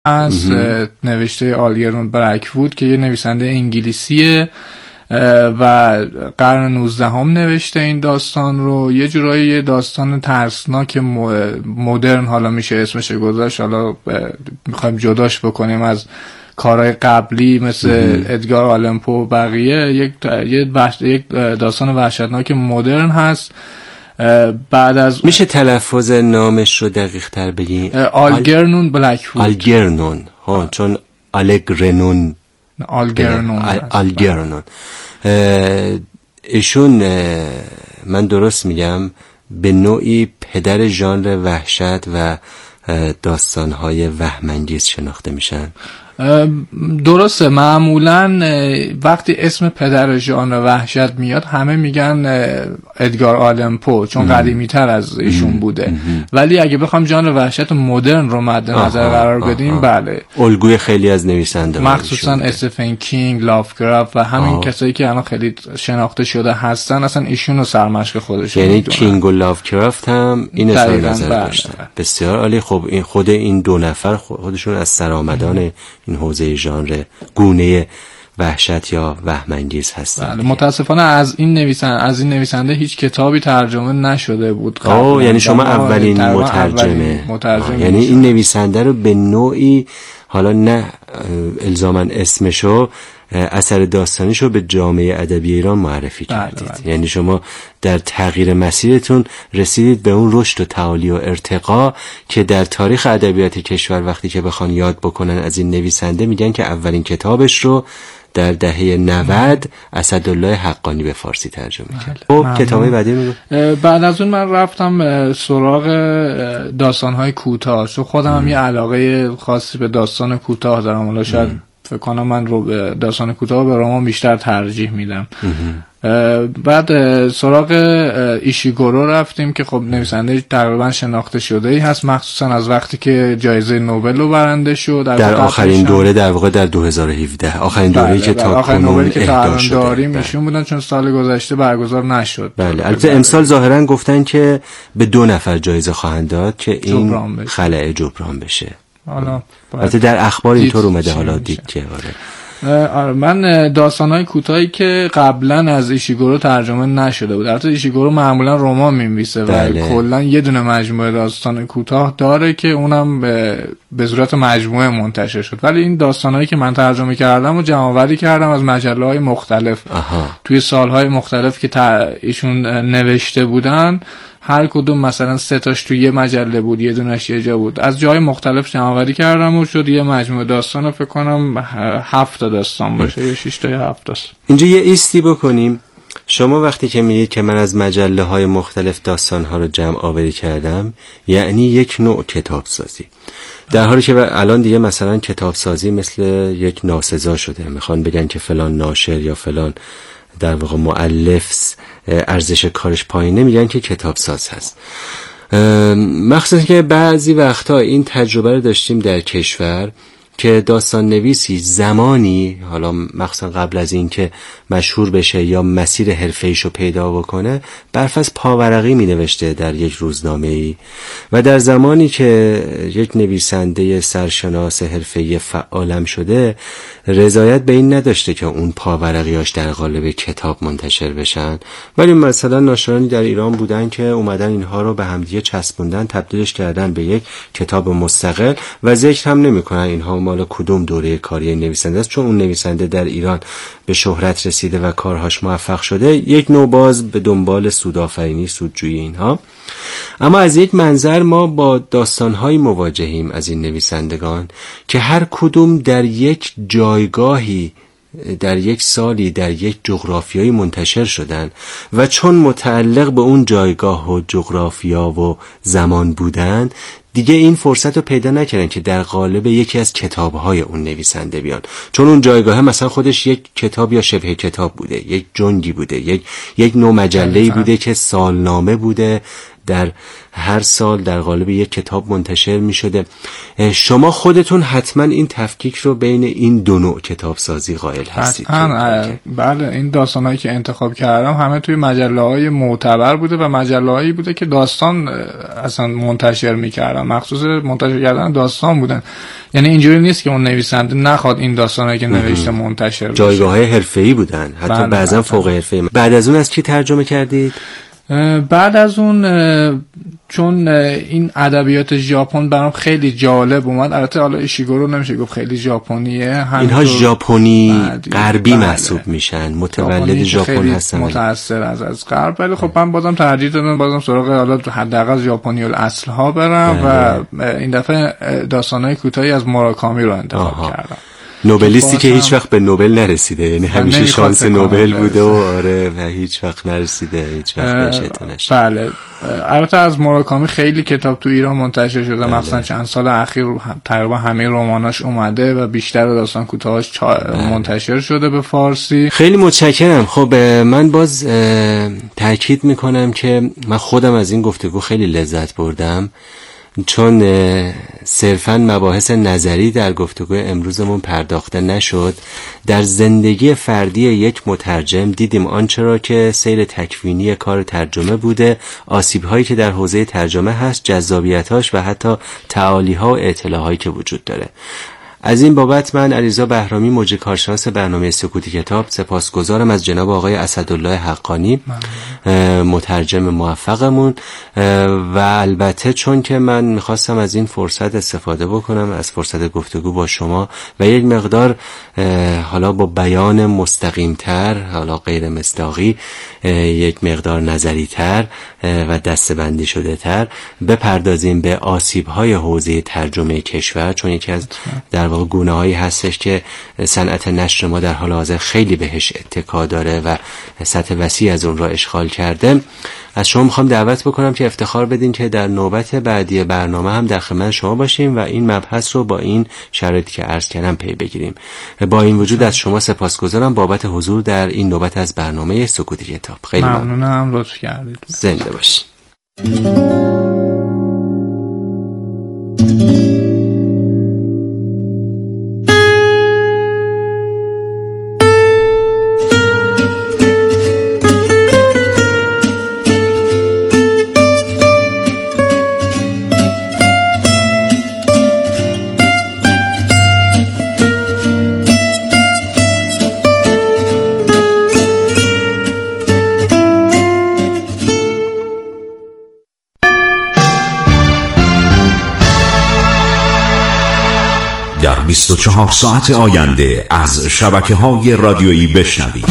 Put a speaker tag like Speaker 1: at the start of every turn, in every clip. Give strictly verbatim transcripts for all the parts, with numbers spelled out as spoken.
Speaker 1: هست نوشته آلگرنون بلک‌وود که یه نویسنده انگلیسیه و قرن نوزدهم نوشته این داستان رو. یه جورایی یه داستان ترسناک مدرن حالا میشه اسمش گذاشت، حالا میخوایم جداش بکنیم از کارهای قبلی مثل ادگار آلن پو و بقیه. یک یک داستان وحشتناک مدرن هست. بعد از
Speaker 2: میشه تلفظ نامش رو دقیق تر بگین؟
Speaker 1: آلگرنون بلک‌وود.
Speaker 2: آلگرنون ها، چون آلگرنون
Speaker 1: آلگرنون
Speaker 2: آلگرنون ایشون من درست میگم به نوعی پدر ژانر وحشت و داستان‌های وهم‌انگیز شناخته میشن.
Speaker 1: درسته، معمولا وقتی اسم پدر ژانر وحشت میاد همه میگن ادگار آلن پو، چون قدیمی تر از ایشون بوده. ام ام. ولی اگه بخوام ژانر وحشت مدرن رو مد نظر قرار بدیم، آها. بله
Speaker 2: الگوی خیلی از نویسنده
Speaker 1: مخصوصا استفن کینگ، لافکرافت و همین آه. کسایی که الان خیلی شناخته شده هستن اصلا ایشون رو سرمشق خودشون
Speaker 2: یعنی میدونن. کینگ و لافکرافت هم این اظهار نظر داشتن. بسیار عالی. خب این خود این دو نفر خودشون از سرآمدان ام. این حوزه ژانر گونه وحشت یا وهم‌انگیز هستن.
Speaker 1: بله متاسفانه از این نویسنده از این نویسنده هیچ کتابی ترجمه نشده بود.
Speaker 2: اوه یعنی شما اولین مترجمه.
Speaker 1: مترجمه
Speaker 2: یعنی این نویسنده رو به نوعی، حالا نه الزاماً اسمشو، اثر داستانیشو به جامعه ادبی ایران معرفی کردید. بله بله. یعنی شما در تغییر مسیرتون رسیدید به اون رشد و تعالی و ارتقا که در تاریخ ادبیات کشور وقتی که بخوان یاد بکنن از این نویسنده میگن که اولین کتابش رو در دهه نود اسدالله حقانی به فارسی ترجمه کرد. خب کتابی بعدی میگم.
Speaker 1: بعد از اون من رفتم سراغ داستان‌های کوتاه، چون خودم هم یه علاقه خاصی به داستان کوتاه دارم. حالا شاید فکر کنم من رو به داستان کوتاه به رمان بیشتر ترجیح میدم. بعد سراغ ایشیگورو رفتیم که خب نویسنده تقریبا شناخته شده ای هست، مخصوصا از وقتی که جایزه نوبل رو برنده شد در,
Speaker 2: در آخرین دوره، در واقع در دو هزار و هفده آخرین دوره‌ای که تا کنون اهدا شده
Speaker 1: داریم ایشون بودن، چون سال گذشته برگزار نشد.
Speaker 2: بله البته امسال ظاهرا گفتن که به دو نفر جایزه خواهند داد که این خلأ جبران بشه.
Speaker 1: حالا
Speaker 2: البته در اخبار اینطور اومده، حالا دید که آره.
Speaker 1: من داستان‌های کوتاهی که قبلا از ایشیگورو ترجمه نشده بود، البته ایشیگورو معمولا رمان می‌نویسه و کلا یه دونه مجموعه داستان کوتاه داره که اونم به, به صورت مجموعه منتشر شد، ولی این داستان‌هایی که من ترجمه کردم و جمع‌آوری کردم از مجله‌های مختلف. آها. توی سال‌های مختلف که ایشون نوشته بودن، هر کدوم مثلا سه تاش توی یه مجله بود، یه دونش یه جا بود، از جای مختلف جمع‌آوری کردم و شد یه مجموعه داستان رو فکر کنم هفت تا داستان باشه یا شش تا یا هفت تاست.
Speaker 2: اینجا یه ایستی بکنیم. شما وقتی که میگید که من از مجله های مختلف داستان ها رو جمع آوری کردم، یعنی یک نوع کتاب سازی، در حالی که الان دیگه مثلا کتاب سازی مثل یک ناسزا شده، میخوان بگن که فلان ناشر یا فلان در واقع مؤلف ارزش کارش پایینه، میگن که کتاب ساز هست. مخصوصا که بعضی وقتا این تجربه رو داشتیم در کشور که داستان نویسی زمانی، حالا مخصوصا قبل از این که مشهور بشه یا مسیر حرفه‌ایشو پیدا بکنه، برفرض پاورقی می نوشته در یک روزنامه‌ای، و در زمانی که یک نویسنده سرشناس حرفه‌ای فعالم شده رضایت به این نداشته که اون پاورقیاش در قالب کتاب منتشر بشن، ولی مثلا ناشرانی در ایران بودن که اومدن اینها رو به همدیگه چسبوندن، تبدیلش کردن به یک کتاب مستقل و ذکر هم نمی‌کنن اینها مال کدوم دوره کاری نویسنده است، چون اون نویسنده در ایران به شهرت رسیده و کارهاش موفق شده، یک نوع باز به دنبال سودآفرینی، سودجویی اینها. اما از یک منظر ما با داستان‌های مواجهیم از این نویسندگان که هر کدوم در یک جایگاهی، در یک سالی، در یک جغرافیایی منتشر شدن و چون متعلق به اون جایگاه و جغرافیا و زمان بودن دیگه این فرصت رو پیدا نکردن که در قالب یکی از کتاب‌های اون نویسنده بیان، چون اون جایگاه مثلا خودش یک کتاب یا شبه کتاب بوده، یک جنگی بوده، یک یک نوع مجله‌ای بوده که سالنامه بوده، در هر سال در قالب یک کتاب منتشر می شده. شما خودتون حتما این تفکیک رو بین این دو نوع کتاب سازی قائل هستید؟
Speaker 1: بله، این داستانهایی که انتخاب کردم همه توی مجله های معتبر بوده و مجله هایی بوده که داستان اصلا منتشر می کردن، مخصوص منتشر کردن داستان بودن. یعنی اینجوری نیست که اون نویسنده نخواد این داستانهایی که نوشته منتشر بشه.
Speaker 2: جایگاه های حرفه‌ای بودن، حتی بعضا فوق حرفه‌ای. بعد از اون از کی ترجمه کردید؟
Speaker 1: بعد از اون چون این ادبیات ژاپن برام خیلی جالب اومد، البته حالا ایشیگورو نمیشه گفت خیلی ژاپنیه،
Speaker 2: اینها ژاپنی غربی محسوب میشن، متولد ژاپن هستن،
Speaker 1: متأثر از از غرب، ولی خب من بازم ترجیح دادم بازم سراغ حالا حداقل ژاپنی الاصل ها برم بله. و این دفعه داستانای کوتاهی از موراکامی رو انتخاب آها. کردم.
Speaker 2: نوبلیستی که هیچ وقت به نوبل نرسیده، یعنی همیشه شانس نوبل بوده و آره و هیچ وقت نرسیده، هیچ وقت بهش نشده.
Speaker 1: بله، البته از موراکامی خیلی کتاب تو ایران منتشر شده، بله. مثلا چند سال اخیر تقریبا همه رماناش اومده و بیشتر داستان کوتاهاش بله. منتشر شده به فارسی.
Speaker 2: خیلی متشکرم. خب من باز تاکید میکنم که من خودم از این گفتگو خیلی لذت بردم، چون صرفاً مباحث نظری در گفتگوی امروزمون پرداخته نشد. در زندگی فردی یک مترجم دیدیم آنچه را که سیر تکوینی کار ترجمه بوده، آسیب‌هایی که در حوزه ترجمه هست، جذابیت‌هاش و حتی تعالی‌ها و اطلاع‌هایی که وجود داره. از این بابت من علیرضا بهرامی، مجری کارشناس برنامه سکوتی کتاب، سپاسگزارم از جناب آقای اسدالله حقانی مترجم موفقمون. و البته چون که من میخواستم از این فرصت استفاده بکنم، از فرصت گفتگو با شما و یک مقدار حالا با بیان مستقیم تر، حالا غیر مصداقی، یک مقدار نظری تر و دسته‌بندی شده تر بپردازیم به آسیب های حوزه ترجمه کشور، چون یکی از در واقع گونه هایی هستش که صنعت نشر ما در حال حاضر خیلی بهش اتکا داره و سطح وسیع از اون را اشغال کرده. از شما میخوام دعوت بکنم که افتخار بدین که در نوبت بعدی برنامه هم در خدمت شما باشیم و این مبحث رو با این شرایطی که عرض کردم پی بگیریم. با این وجود از شما سپاسگزارم بابت حضور در این نوبت از برنامه سکوتی کتاب. خیلی
Speaker 1: ممنونم، لطف کردید.
Speaker 2: زنده باشید.
Speaker 3: بیست و چهار ساعت آینده از شبکه‌های رادیویی بشنوید.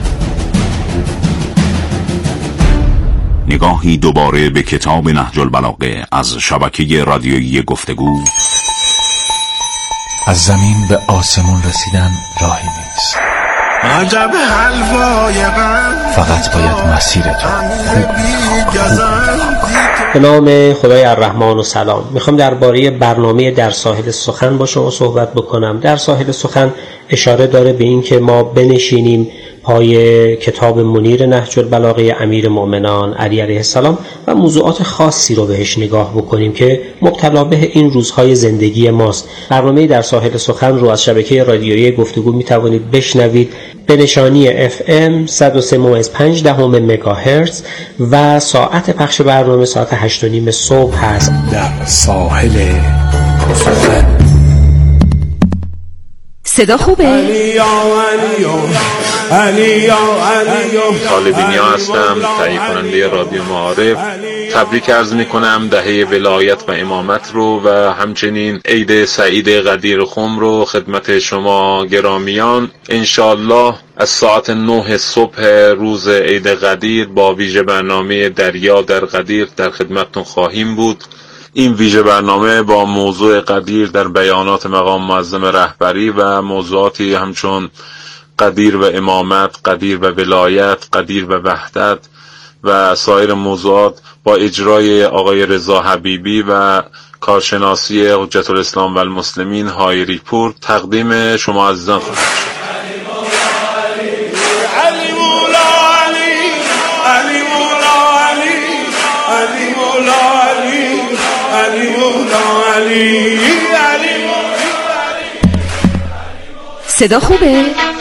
Speaker 3: نگاهی دوباره به کتاب نهج البلاغه از شبکه رادیویی گفتگو.
Speaker 4: از زمین به آسمون رسیدن راهی نیست،
Speaker 5: عجب حلوای غم،
Speaker 4: فقط باید مسیرتو
Speaker 6: به نام خدای الرحمن و سلام. میخوام درباره برنامه در ساحل سخن با شما صحبت بکنم. در ساحل سخن اشاره داره به این که ما بنشینیم پای کتاب منیر نهج البلاغه امیر مومنان علی علیه السلام و موضوعات خاصی رو بهش نگاه بکنیم که مبتلا به این روزهای زندگی ماست. برنامه در ساحل سخن رو از شبکه رادیویی گفتگو میتوانید بشنوید به نشانی اف ام صد و سه و پنج دهم مگاهرتز و ساعت پخش برنامه ساعت هشت و نیم صبح هست.
Speaker 4: در ساحل سخن
Speaker 7: صدا خوبه؟
Speaker 8: طالبینیا هستم، تهیه کننده رادیو معارف. تبریک عرض می کنم دهه ولایت و امامت رو و همچنین عید سعید قدیر خم رو خدمت شما گرامیان. انشالله از ساعت نه صبح روز عید قدیر با ویژه برنامه دریا در قدیر در خدمتتون خواهیم بود. این ویژه برنامه با موضوع قدیر در بیانات مقام معظم رهبری و موضوعاتی همچون قدیر و امامت، قدیر و ولایت، قدیر و وحدت و سایر موضوعات با اجرای آقای رضا حبیبی و کارشناسی حجت الاسلام و المسلمین هایری پور تقدیم شما عزیزان خواهد شد.
Speaker 5: علی مولا علی، علی مولا علی، علی مولا علی علی.
Speaker 7: صدا خوبه؟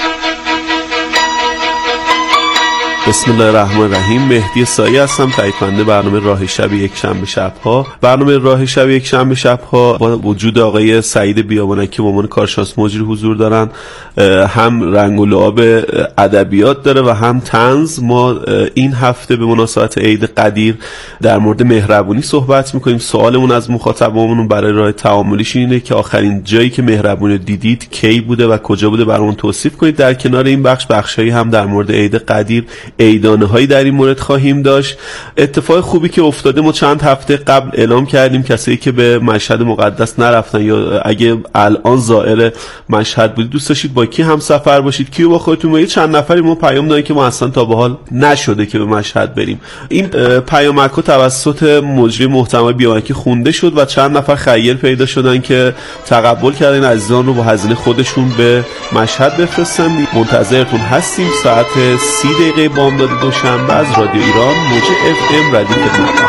Speaker 9: بسم الله الرحمن الرحیم. مهدی سایی هستم، تهیه کننده برنامه راه شب یک شنبه شب‌ها. برنامه راه شب یک شنبه شب‌ها با وجود آقای سعید بیابانکی به عنوان کارشناس مجری حضور دارن، هم رنگ و لعاب ادبیات داره و هم طنز. ما این هفته به مناسبت عید قدیر در مورد مهربونی صحبت می‌کنیم. سوالمون از مخاطبمون برای راه تعاملیش اینه که آخرین جایی که مهربونی دیدید کی بوده و کجا بوده برامون توصیف کنید. در کنار این بخش بخشایی هم در مورد عید قدیر عیدانه هایی در این مورد خواهیم داشت. اتفاق خوبی که افتاده، ما چند هفته قبل اعلام کردیم کسایی که به مشهد مقدس نرفتن یا اگه الان زائر مشهد بودید دوست داشتید با کی هم سفر باشید، کیو با خودتون برید. چند نفری ما پیام دادن که ما اصلا تا به حال نشده که به مشهد بریم. این پیامک‌ها توسط مجری محترم بیابانکی خونده شد و چند نفر خیر پیدا شدن که تقبل کردن عزیزان رو با هزینه خودشون به مشهد بفرستن. منتظرتون هستیم ساعت سی دقیقه بامداد دوشنبه از رادیو ایران موج اف ام ردیف خدمتتون.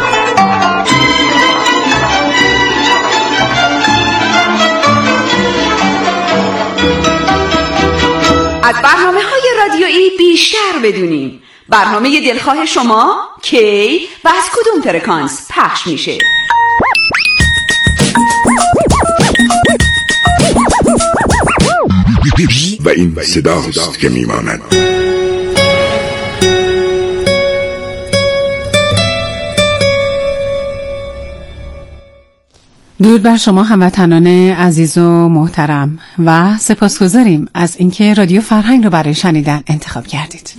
Speaker 7: از برنامه‌های رادیویی بیشتر بدونیم. برنامه دلخواه شما کی و از کدوم فرکانس پخش میشه؟
Speaker 10: و این صداست که میماند.
Speaker 11: درود بر شما هموطنان عزیز و محترم و سپاسگزاریم از اینکه رادیو فرهنگ رو برای شنیدن انتخاب کردید.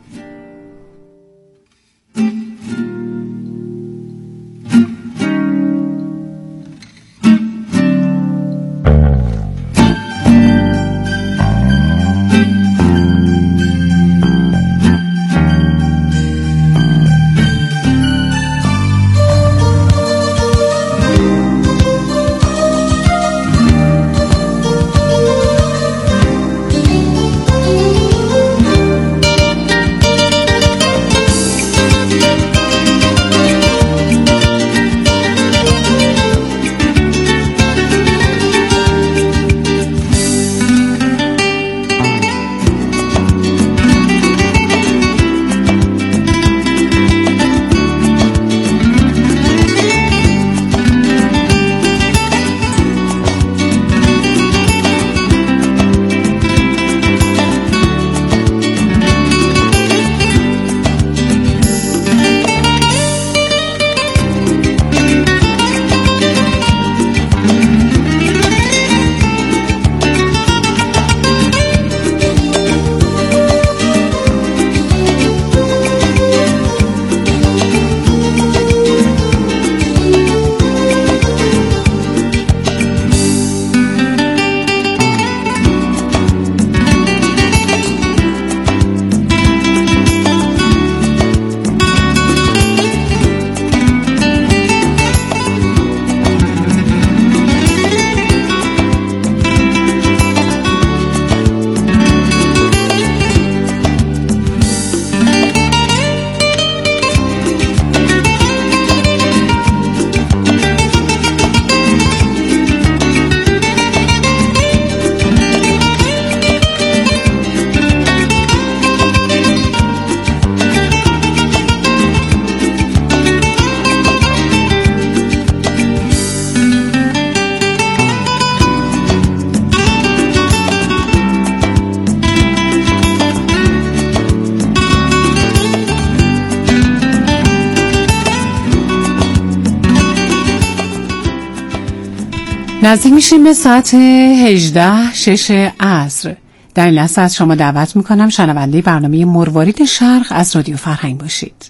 Speaker 11: نزدیک میشیم به ساعت هجده شش عصر. در این لحظه از شما دعوت میکنم شنونده برنامه مروارید شرق از رادیو فرهنگ باشید.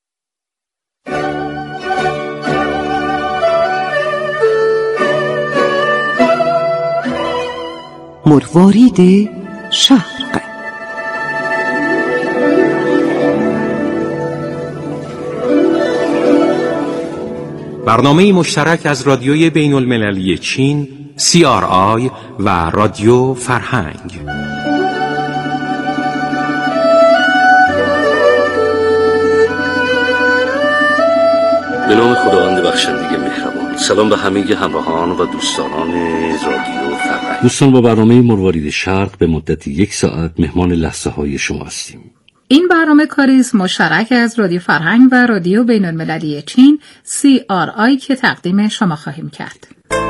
Speaker 11: مروارید شرق.
Speaker 12: برنامه مشترک از رادیوی بین المللی چین سی آر آی و رادیو فرهنگ.
Speaker 13: به نام خداوند بخشنده مهربان. سلام به همه همراهان و دوستان رادیو فرهنگ. دوستان، با برنامه مروارید شرق به مدت یک ساعت مهمان لحظه های شما هستیم.
Speaker 11: این برنامه کاری است مشترک از رادیو فرهنگ و رادیو بین المللی چین سی آر آی که تقدیم شما خواهیم کرد.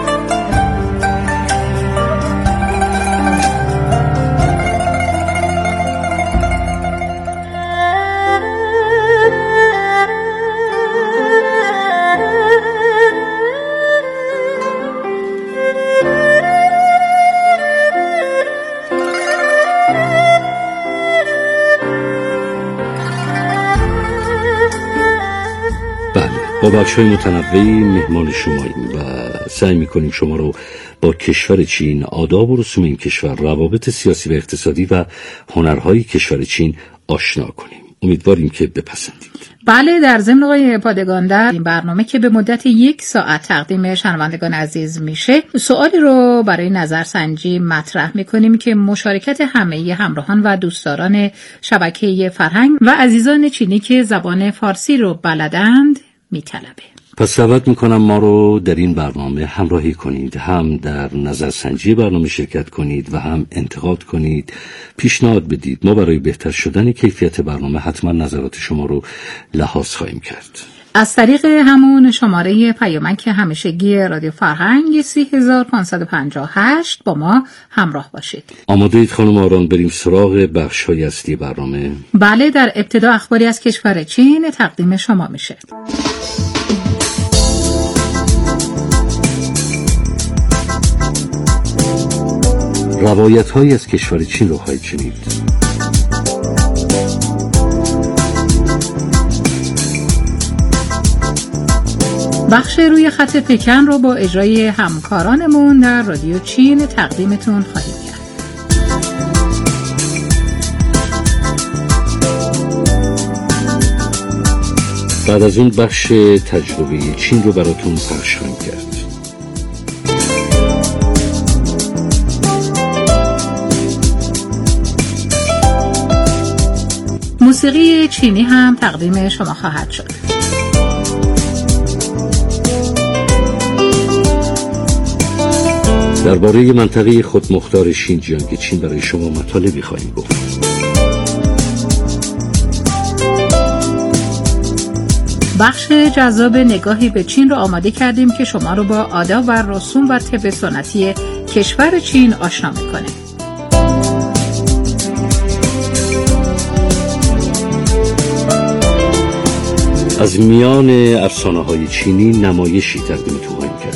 Speaker 13: با بخش‌های متنوعی مهمان شماییم و سعی می‌کنیم شما رو با کشور چین، آداب و رسوم این کشور، روابط سیاسی و اقتصادی و هنرهای کشور چین آشنا کنیم. امیدواریم که بپسندید.
Speaker 11: بله، در ضمن آقای پادگان، در این برنامه که به مدت یک ساعت تقدیم شنوندگان عزیز میشه، سوالی رو برای نظرسنجی مطرح میکنیم که مشارکت همه همراهان و دوستداران شبکه فرهنگ و عزیزان چینی که زبان فارسی رو بلدند میطلبه.
Speaker 13: پس دعوت میکنم ما رو در این برنامه همراهی کنید، هم در نظرسنجی برنامه شرکت کنید و هم انتقاد کنید، پیشنهاد بدید. ما برای بهتر شدن کیفیت برنامه حتما نظرات شما رو لحاظ خواهیم کرد.
Speaker 11: از طریق همون شماره پیامک همیشگی رادیو فرهنگ سه هزار و پانصد و پنجاه و هشت با ما همراه باشید.
Speaker 13: آماده اید خانم آران بریم سراغ بخش‌های اصلی برنامه؟
Speaker 11: بله، در ابتدا اخباری از کشور چین تقدیم شما میشه.
Speaker 13: روایت‌هایی از کشور چین رو خواهید شنید.
Speaker 11: بخش روی خط پکن رو با اجرای همکارانمون در رادیو چین تقدیمتون خواهیم کرد.
Speaker 13: بعد از اون بخش تجربه چین رو براتون پخش خواهیم کرد.
Speaker 11: موسیقی چینی هم تقدیم شما خواهد شد.
Speaker 13: درباره منطقه خودمختار شینجیانگ چین برای شما مطالبی خواهیم گفت.
Speaker 11: بخش جذاب نگاهی به چین رو آماده کردیم که شما رو با آداب و رسوم و طب سنتی کشور چین آشنا می‌کنه.
Speaker 13: از میان افسانه‌های چینی نمایشی تقدیمتون خواهیم کرد.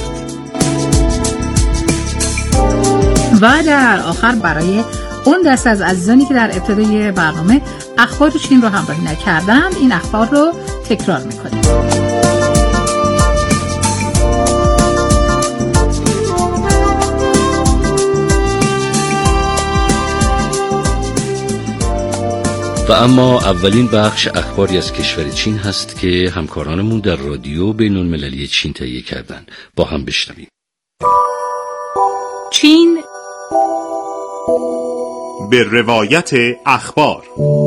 Speaker 11: و در آخر برای اون دست از عزیزانی که در ابتدای برنامه اخبار چین رو همراهی نکردن، این اخبار رو تکرار میکنیم.
Speaker 13: و اما اولین بخش اخباری از کشور چین هست که همکارانمون در رادیو بین المللی چین تهیه کردن. با هم بشنویم.
Speaker 11: چین
Speaker 14: به روایت اخبار.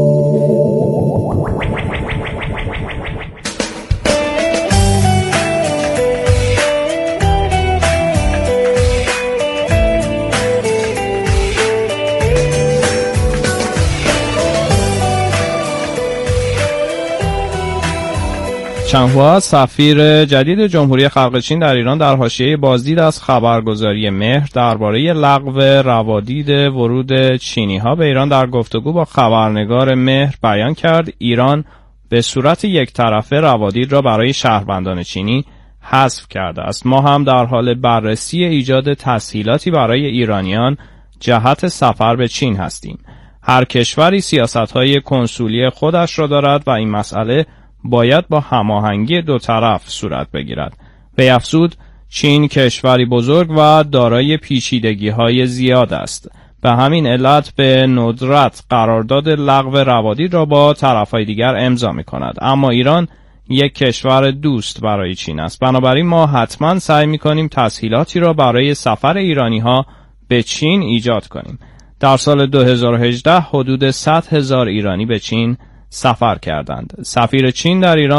Speaker 15: چنگهوا سفیر جدید جمهوری خلق چین در ایران در حاشیه بازدید از خبرگزاری مهر درباره لغو روادید ورود چینی‌ها به ایران در گفتگو با خبرنگار مهر بیان کرد ایران به صورت یک طرفه روادید را برای شهروندان چینی حذف کرده است. ما هم در حال بررسی ایجاد تسهیلاتی برای ایرانیان جهت سفر به چین هستیم. هر کشوری سیاست‌های کنسولی خودش را دارد و این مسئله باید با هماهنگی دو طرف صورت بگیرد. بیفزود چین کشوری بزرگ و دارای پیچیدگی‌های زیاد است. به همین علت به ندرت قرارداد لغو روادید را با طرف‌های دیگر امضا می‌کند. اما ایران یک کشور دوست برای چین است. بنابراین ما حتما سعی می‌کنیم تسهیلاتی را برای سفر ایرانی‌ها به چین ایجاد کنیم. در سال دو هزار و هجده حدود صد هزار ایرانی به چین سفر کردند. سفیر چین در ایران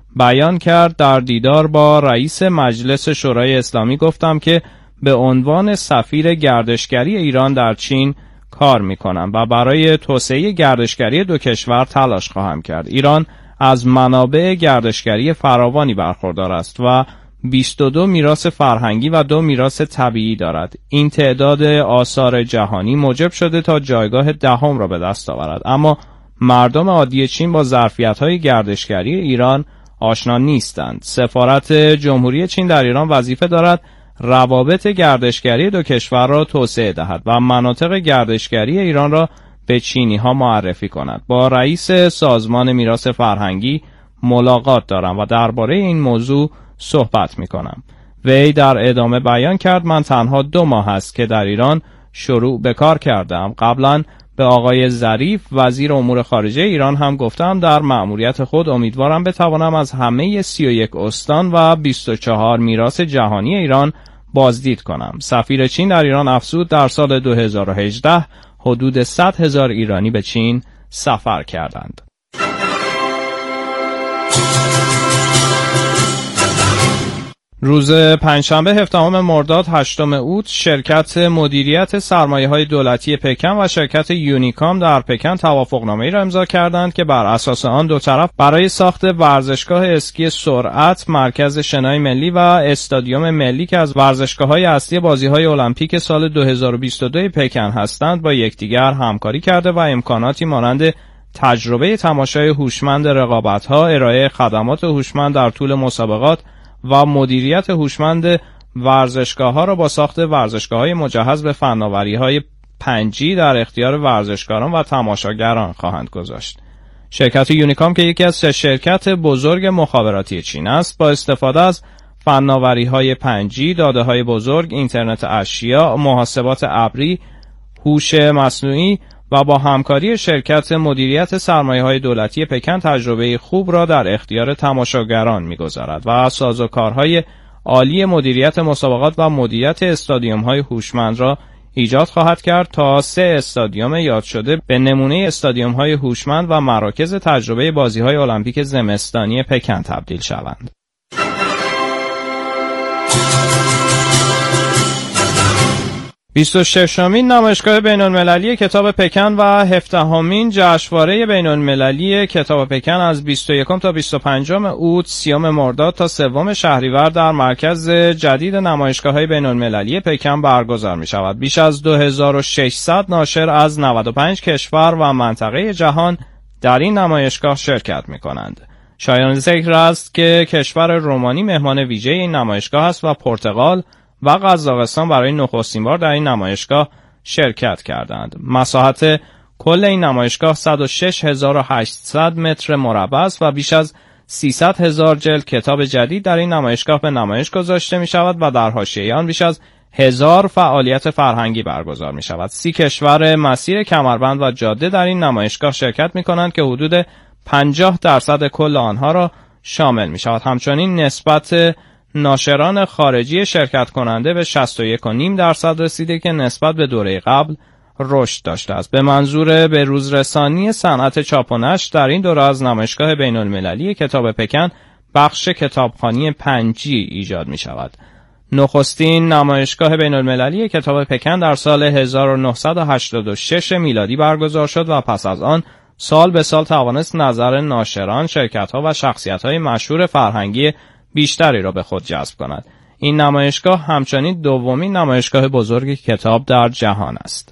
Speaker 15: بیان کرد در دیدار با رئیس مجلس شورای اسلامی گفتم که به عنوان سفیر گردشگری ایران در چین کار میکنم و برای توسعه گردشگری دو کشور تلاش خواهم کرد. ایران از منابع گردشگری فراوانی برخوردار است و بیست و دو میراث فرهنگی و دو میراث طبیعی دارد. این تعداد آثار جهانی موجب شده تا جایگاه دهم را به دست آورد، اما مردم عادی چین با ظرفیت‌های گردشگری ایران آشنا نیستند. سفارت جمهوری چین در ایران وظیفه دارد روابط گردشگری دو کشور را توسعه دهد و مناطق گردشگری ایران را به چینی ها معرفی کند. با رئیس سازمان میراث فرهنگی ملاقات دارم و درباره این موضوع صحبت می کنم. وی در ادامه بیان کرد من تنها دو ماه است که در ایران شروع به کار کردم. قبلا به آقای ظریف وزیر امور خارجه ایران هم گفتم در مأموریت خود امیدوارم بتوانم از همه سی و یک استان و بیست و چهار میراث جهانی ایران بازدید کنم. سفیر چین در ایران افزود در سال دو هزار و هجده حدود صد هزار ایرانی به چین سفر کردند. روز پنجشنبه هفدهم مرداد هشتم اوت شرکت مدیریت سرمایه‌های دولتی پکن و شرکت یونیکام در پکن توافقنامه‌ای را امضا کردند که بر اساس آن دو طرف برای ساخت ورزشگاه اسکی سرعت، مرکز شنای ملی و استادیوم ملی که از ورزشگاه‌های اصلی بازی‌های المپیک سال دو هزار و بیست و دو پکن هستند با یکدیگر همکاری کرده و امکاناتی مانند تجربه تماشای هوشمند رقابت‌ها، ارائه خدمات هوشمند در طول مسابقات و مدیریت هوشمند ورزشگاه‌ها را با ساخت ورزشگاه‌های مجهز به فناوری‌های پنج جی در اختیار ورزشکاران و تماشاگران خواهند گذاشت. شرکت یونیکام که یکی از سه شرکت بزرگ مخابراتی چین است، با استفاده از فناوری‌های پنج جی، داده‌های بزرگ، اینترنت اشیا، محاسبات ابری، هوش مصنوعی و با همکاری شرکت مدیریت سرمایه‌های دولتی پکن تجربه خوب را در اختیار تماشاگران می‌گذارد و سازوکارهای عالی مدیریت مسابقات و مدیریت استادیوم‌های هوشمند را ایجاد خواهد کرد تا سه استادیوم یاد شده به نمونه استادیوم‌های هوشمند و مراکز تجربه بازی‌های المپیک زمستانی پکن تبدیل شوند. بیست و ششمین نمایشگاه بین‌المللی کتاب پکن و هفدهمین جشنواره بین‌المللی کتاب پکن از بیست و یکم تا بیست و پنجم اوت، سیوم مرداد تا سوم شهریور در مرکز جدید نمایشگاه‌های بین‌المللی پکن برگزار می‌شود. بیش از دو هزار و ششصد ناشر از نود و پنج کشور و منطقه جهان در این نمایشگاه شرکت می‌کنند. شایان ذکر است که کشور رومانی مهمان ویژه این نمایشگاه است و پرتغال و قزاقستان برای نخستین بار در این نمایشگاه شرکت کردند. مساحت کل این نمایشگاه صد و شش هزار و هشتصد متر مربع است و بیش از سیصد هزار جلد کتاب جدید در این نمایشگاه به نمایش گذاشته می شود و در حاشیه آن بیش از هزار فعالیت فرهنگی برگزار می شود. سی کشور مسیر کمربند و جاده در این نمایشگاه شرکت می کنند که حدود پنجاه درصد کل آنها را شامل می شود. همچنین نسبت ناشران خارجی شرکت کننده به شصت و یک و نیم درصد رسیده که نسبت به دوره قبل رشد داشته است. به منظور به روز رسانی صنعت چاپ و نشر در این دوره از نمایشگاه بین‌المللی کتاب پکن بخش کتابخوانی پنج جی ایجاد می شود. نخستین نمایشگاه بین‌المللی کتاب پکن در سال هزار و نهصد و هشتاد و شش میلادی برگزار شد و پس از آن سال به سال توانست نظر ناشران، شرکت‌ها و شخصیت‌های مشهور فرهنگی بیشتری را به خود جذب کند. این نمایشگاه همچنین دومین نمایشگاه بزرگ کتاب در جهان است.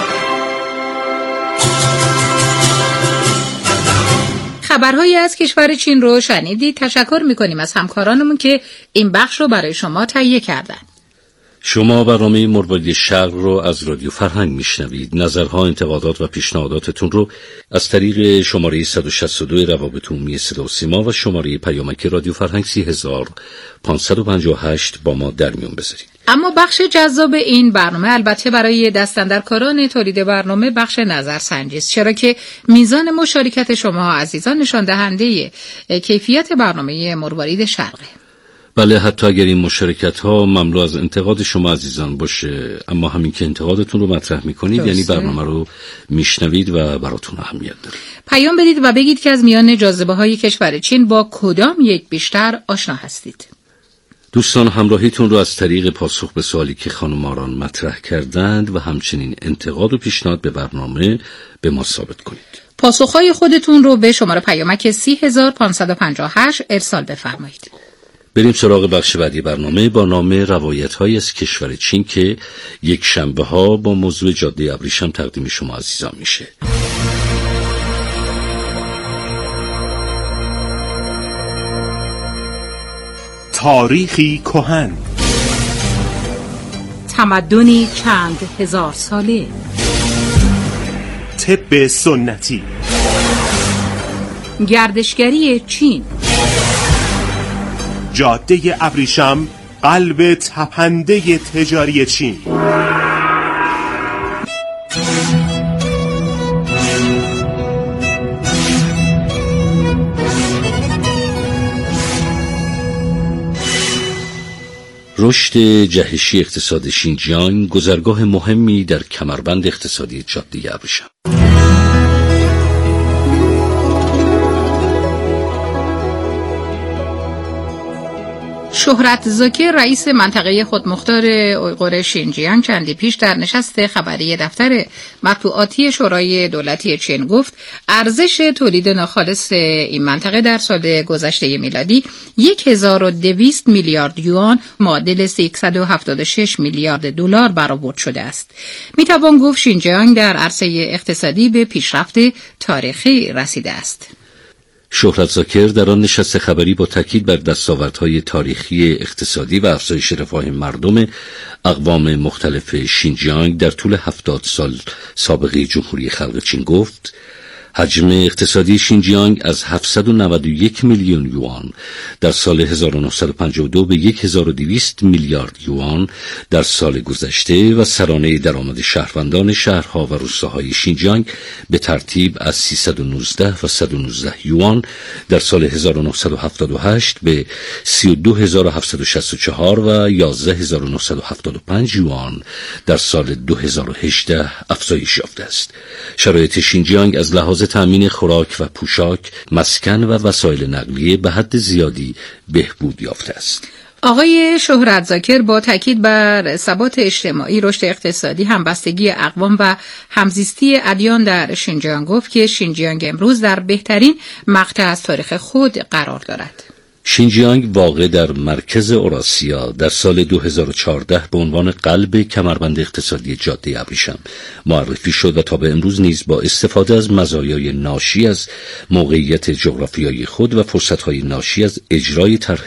Speaker 11: خبرهایی از کشور چین رو شنیدید. تشکر می‌کنیم از همکارانمون که این بخش رو برای شما تهیه کردن.
Speaker 13: شما برنامه مروارید شرق رو از رادیو فرهنگ میشنوید. نظرها، انتقادات و پیشنهاداتتون رو از طریق شماره صد و شصت و دو روابط عمومی صدا و سیما و شماره پیامک رادیو فرهنگ سه هزار و پانصد و پنجاه و هشت با ما در میون بذارید.
Speaker 11: اما بخش جذاب این برنامه البته برای دستاندرکاران تولید برنامه بخش نظرسنجی است، چرا که میزان مشارکت شما عزیزان نشان دهنده کیفیت برنامه مروارید شرقه.
Speaker 13: بله، حتی اگر این مشارکت ها مملو از انتقاد شما عزیزان باشه، اما همین که انتقادتون رو مطرح میکنید یعنی برنامه رو میشنوید و براتون اهمیت داره.
Speaker 11: پیام بدید و بگید که از میان جاذبه های کشور چین با کدام یک بیشتر آشنا هستید.
Speaker 13: دوستان، همراهیتون رو از طریق پاسخ به سوالی که خانم آران مطرح کردند و همچنین انتقاد و پیشنهاد به برنامه به ما ثابت کنید.
Speaker 11: پاسخهای خودتون رو به شماره پیامک سی هزار و پانصد و پنجاه و هشت ارسال بفرمایید.
Speaker 13: بریم سراغ بخش بعدی برنامه با نام روایت‌هایی از کشور چین که یک شنبه ها با موضوع جاده ابریشم تقدیم شما عزیزان میشه.
Speaker 14: تاریخی کهن،
Speaker 11: تمدنی چند هزار ساله،
Speaker 14: طب سنتی،
Speaker 11: گردشگری چین،
Speaker 14: جاده ابریشم، قلب تپنده تجاری چین.
Speaker 13: رشد جهشی اقتصاد شینجیانگ گذرگاه مهمی در کمربند اقتصادی جاده ابریشم.
Speaker 11: شهرت زاکر رئیس منطقه خودمختار اویغور شینجیانگ چندی پیش در نشست خبری دفتر مطبوعاتی شورای دولتی چین گفت ارزش تولید ناخالص این منطقه در سال گذشته میلادی هزار و دویست میلیارد یوان معادل صد و هفتاد و شش میلیارد دلار برآورد شده است. میتوان گفت شینجیانگ در عرصه اقتصادی به پیشرفت تاریخی رسیده است.
Speaker 13: شهرت زاکر در آن نشست خبری با تاکید بر دستاوردهای تاریخی اقتصادی و افزایش رفاه مردم اقوام مختلف شینجیانگ در طول هفتاد سال سابقه جمهوری خلق چین گفت حجم اقتصادی شینجیانگ از هفتصد و نود و یک میلیون یوان در سال هزار و نهصد و پنجاه و دو به هزار و دویست میلیارد یوان در سال گذشته و سرانه درآمد شهروندان شهرها و روستاهای شینجیانگ به ترتیب از سیصد و نوزده و صد و نوزده یوان در سال هزار و نهصد و هفتاد و هشت به سی و دو هزار و هفتصد و شصت و چهار و یازده هزار و نهصد و هفتاد و پنج یوان در سال دو هزار و هجده افزایش یافته است. شرایط شینجیانگ از لحاظ تامین خوراک و پوشاک، مسکن و وسایل نقلیه به حد زیادی بهبود یافته است.
Speaker 11: آقای شهرت زاکر با تاکید بر ثبات اجتماعی، رشد اقتصادی، همبستگی اقوام و همزیستی ادیان در شینجیانگ گفت که شینجیانگ امروز در بهترین مقطع از تاریخ خود قرار دارد.
Speaker 13: شینجیانگ واقع در مرکز اوراسیا در سال دو هزار و چهارده به عنوان قلب کمربند اقتصادی جاده ابریشم معرفی شد و تا به امروز نیز با استفاده از مزایای ناشی از موقعیت جغرافیایی خود و فرصت‌های ناشی از اجرای طرح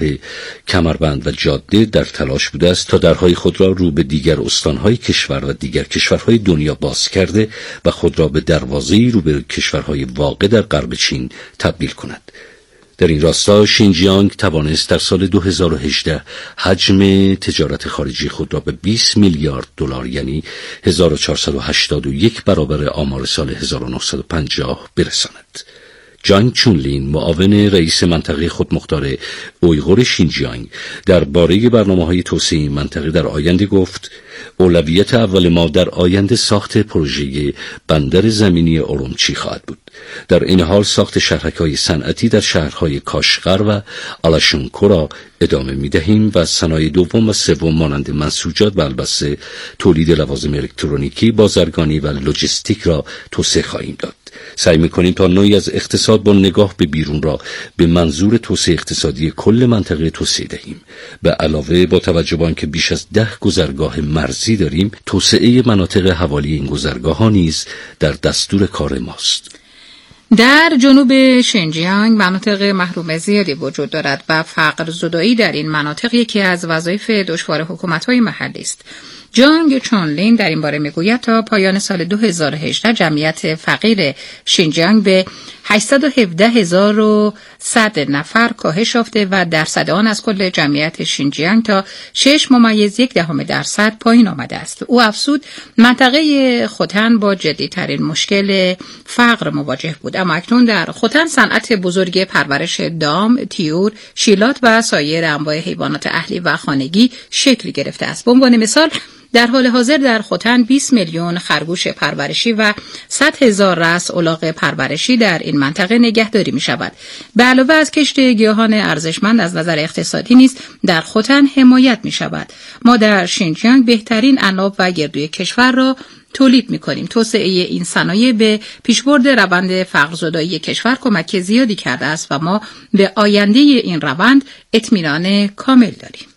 Speaker 13: کمربند و جاده در تلاش بوده است تا درهای خود را رو به دیگر استان‌های کشور و دیگر کشورهای دنیا باز کرده و خود را به دروازه‌ای رو به کشورهای واقع در غرب چین تبدیل کند. در این راستا شینجیانگ توانست در سال دو هزار و هجده حجم تجارت خارجی خود را به بیست میلیارد دلار یعنی هزار و چهارصد و هشتاد و یک برابر آمار سال هزار و نهصد و پنجاه برساند. جانگ چونلین، معاون رئیس منطقه خودمختار اویغور شینجیانگ، درباره برنامه‌های توسعه این منطقه در آینده گفت اولویت اول ما در آینده ساخت پروژه بندر زمینی اورمچی خواهد بود. در این حال ساخت شهرک‌های صنعتی در شهرهای کاشغر و آلاشونکو را ادامه می‌دهیم و صنایع دوم و سوم مانند منسوجات و البته تولید لوازم الکترونیکی، بازرگانی و لوجستیک را توسعه خواهیم داد. سعی می‌کنیم تا نوعی از اقتصاد با نگاه به بیرون را به منظور توسعه اقتصادی کل منطقه توسعه دهیم. به علاوه با توجه به آنکه بیش از ده گذرگاه مرزی داریم، توسعه مناطق حوالی این گذرگاه‌ها نیز در دستور کار ماست.
Speaker 11: در جنوب شینجیانگ مناطق محروم زیادی وجود دارد و فقر زدایی در این مناطق یکی از وظایف دشوار حکومت‌های محلی است. جانگ چونلین در این باره میگوید تا پایان سال دو هزار و هجده جمعیت فقیر شینجیانگ به هشتصد و هفده هزار و صد نفر کاهش یافته و درصد آن از کل جمعیت شینجیانگ تا شش ممیز یک دهم درصد پایین آمده است. او افزود منطقه خوتن با جدی‌ترین مشکل فقر مواجه بود، اما اکنون در خوتن صنعت بزرگ پرورش دام، طیور، شیلات و سایر انواع حیوانات اهلی و خانگی شکل گرفته است. به عنوان مثال در حال حاضر در خوتن بیست میلیون خرگوش پرورشی و صد هزار رأس الاغ پرورشی در این منطقه نگهداری می شود. به علاوه از کشت گیاهان ارزشمند از نظر اقتصادی نیز در خوتن حمایت می شود. ما در شینجیانگ بهترین عناب و گردوی کشور را تولید می‌کنیم. توسعه این صنایع به پیشبرد روند فقرزدایی کشور کمک زیادی کرده است و ما به آینده این روند اطمینان کامل داریم.